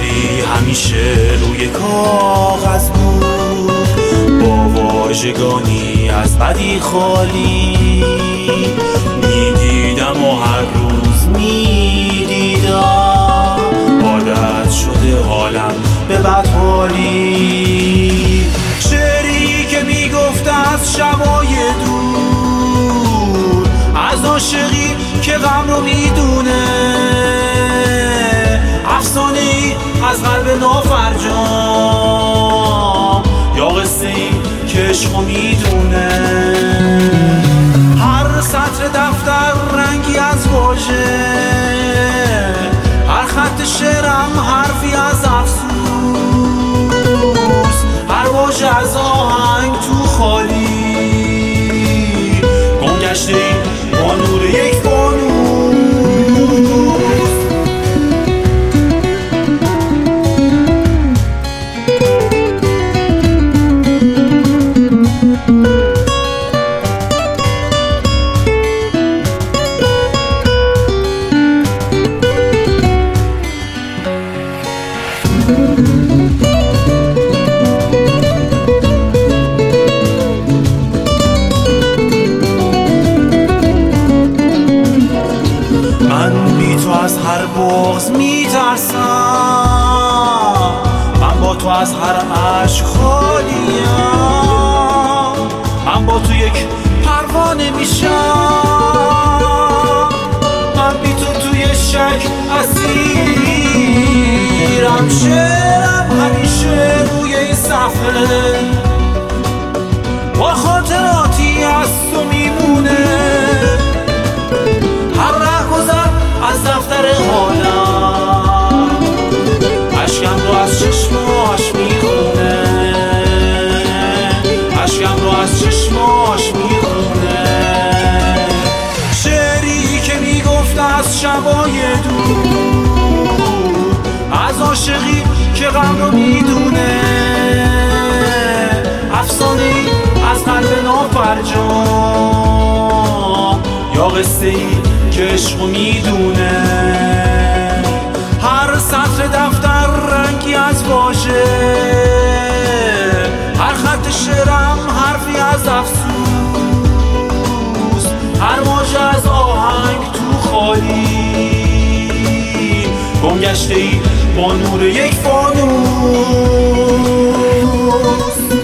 شعری همیشه روی کاغذ بود، با واژگانی از بدی خالی. میدیدم و هر روز میدیدم، عادت شده حالم به بدحالی. شعری که میگفت از شبای دور، از عاشقی که غم رو میدونه، افسانه‌ای از قلب نافرجام، یا قصه‌ای که عشقو میدونه. هر سطر دفتر رنگی از واژه، هر خط شعرم حرفی از افسوس، هر واژه از آهنگ تو خالی، گم گشته‌ای با نور یک فانوس. من بی تو از هر بغض میترسم، من با تو از هر عشق خالیم، من با تو یک پروانه میشم، من بی تو توی شک اسیرم. شعرم همیشه روی این صفحه با خاطراتی از تو میمونه، هر رهگذر از دفتر حالم اشکم رو از چشماش میخونه، اشکم رو از چشماش میخونه. شعری که میگفت از شبای دور، از عاشقی که غم رو میدونه، افسانه‌ای از قلب نافرجام، یا قصه‌ای که عشقو میدونه. هر سطر دفتر رنگی از واژه، هر خط شعرم حرفی از افسوس، هر واژه از آهنگ تو خالی، گم گشته‌ای با نور یک فانوس.